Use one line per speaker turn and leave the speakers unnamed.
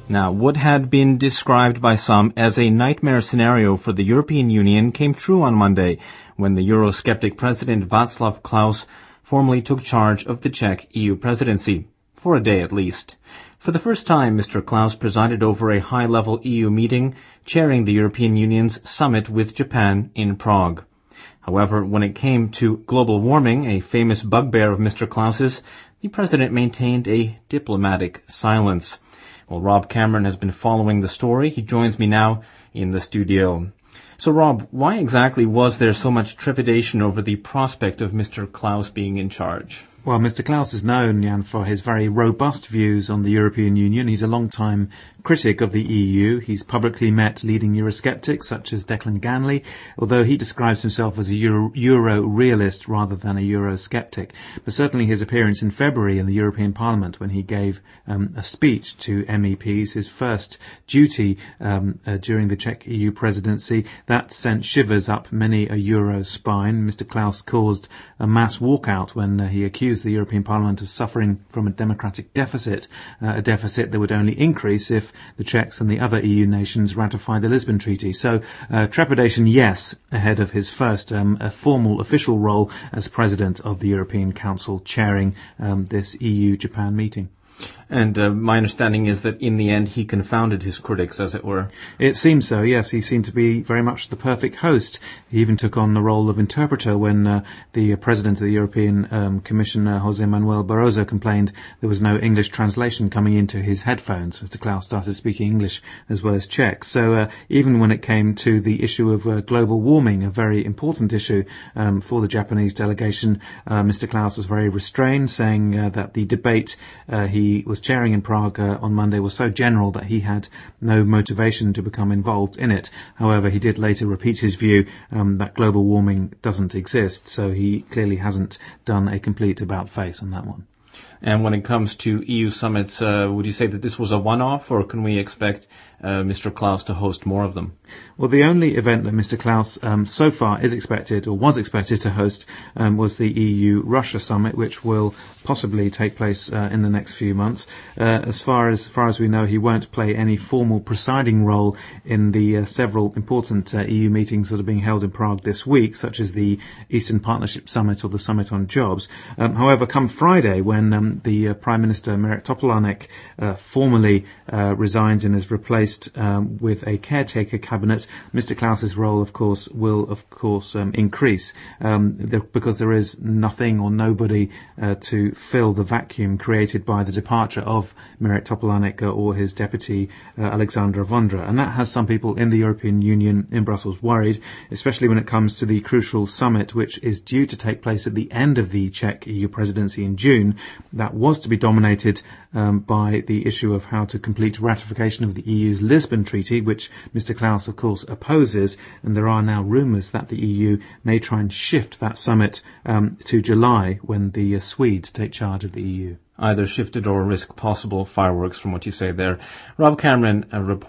Now, what had been described by some as a nightmare scenario for the European Union came true on Monday when the Eurosceptic President Václav Klaus formally took charge of the Czech EU presidency, for a day at least. For the first time, Mr. Klaus presided over a high-level EU meeting, chairing the European Union's summit with Japan in Prague. However, when it came to global warming, a famous bugbear of Mr. Klaus's, the president maintained a diplomatic silence. Well, Rob Cameron has been following the story. He joins me now in the studio. So, Rob, why exactly was there so much trepidation over the prospect of Mr. Klaus being in charge?
Well, Mr. Klaus is known, Jan, for his very robust views on the European Union. He's a long-time critic of the EU. He's publicly met leading Eurosceptics such as Declan Ganley, although he describes himself as a Euro realist rather than a Eurosceptic. But certainly his appearance in February in the European Parliament when he gave a speech to MEPs, his first duty during the Czech EU presidency, that sent shivers up many a Euro spine. Mr. Klaus caused a mass walkout when he accused the European Parliament of suffering from a democratic deficit, a deficit that would only increase if the Czechs and the other EU nations ratified the Lisbon Treaty. So trepidation, yes, ahead of his first formal official role as President of the European Council, chairing this EU-Japan meeting.
And my understanding is that in the end he confounded his critics, as it were.
It seems so, yes. He seemed to be very much the perfect host. He even took on the role of interpreter when the President of the European Commission, José Manuel Barroso, complained there was no English translation coming into his headphones. Mr. Klaus started speaking English as well as Czech. So even when it came to the issue of global warming, a very important issue for the Japanese delegation, Mr. Klaus was very restrained, saying that the debate he was chairing in Prague on Monday was so general that he had no motivation to become involved in it. However, he did later repeat his view that global warming doesn't exist, so he clearly hasn't done a complete about-face on that one.
And when it comes to EU summits, would you say that this was a one-off, or can we expect Mr. Klaus to host more of them?
Well, the only event that Mr. Klaus so far is expected, or was expected to host, was the EU-Russia summit, which will possibly take place in the next few months. As far as we know, he won't play any formal presiding role in the several important EU meetings that are being held in Prague this week, such as the Eastern Partnership Summit or the Summit on Jobs. However, come Friday, when the Prime Minister Mirek Topolánek formally resigns and is replaced with a caretaker cabinet, Mr. Klaus's role, of course, will increase because there is nothing or nobody to fill the vacuum created by the departure of Mirek Topolánek or his deputy Alexandra Vondra, and that has some people in the European Union in Brussels worried, especially when it comes to the crucial summit which is due to take place at the end of the Czech EU presidency in June. That was to be dominated by the issue of how to complete ratification of the EU's Lisbon Treaty, which Mr. Klaus, of course, opposes, and there are now rumours that the EU may try and shift that summit to July when the Swedes take charge of the EU.
Either shifted or risk possible fireworks from what you say there. Rob Cameron, a reporter.